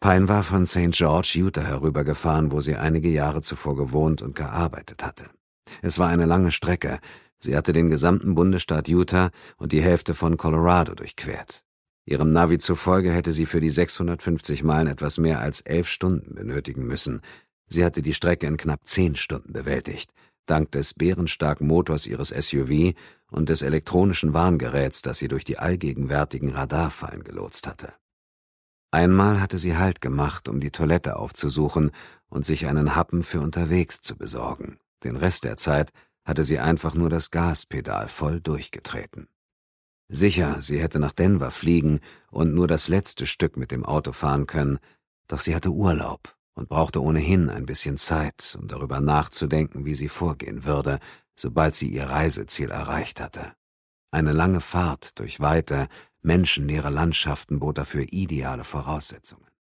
Pine war von St. George, Utah herübergefahren, wo sie einige Jahre zuvor gewohnt und gearbeitet hatte. Es war eine lange Strecke. Sie hatte den gesamten Bundesstaat Utah und die Hälfte von Colorado durchquert. Ihrem Navi zufolge hätte sie für die 650 Meilen etwas mehr als 11 Stunden benötigen müssen. Sie hatte die Strecke in knapp 10 Stunden bewältigt, dank des bärenstarken Motors ihres SUV und des elektronischen Warngeräts, das sie durch die allgegenwärtigen Radarfallen gelotst hatte. Einmal hatte sie Halt gemacht, um die Toilette aufzusuchen und sich einen Happen für unterwegs zu besorgen. Den Rest der Zeit hatte sie einfach nur das Gaspedal voll durchgetreten. Sicher, sie hätte nach Denver fliegen und nur das letzte Stück mit dem Auto fahren können, doch sie hatte Urlaub und brauchte ohnehin ein bisschen Zeit, um darüber nachzudenken, wie sie vorgehen würde, sobald sie ihr Reiseziel erreicht hatte. Eine lange Fahrt durch weite, menschenleere Landschaften bot dafür ideale Voraussetzungen.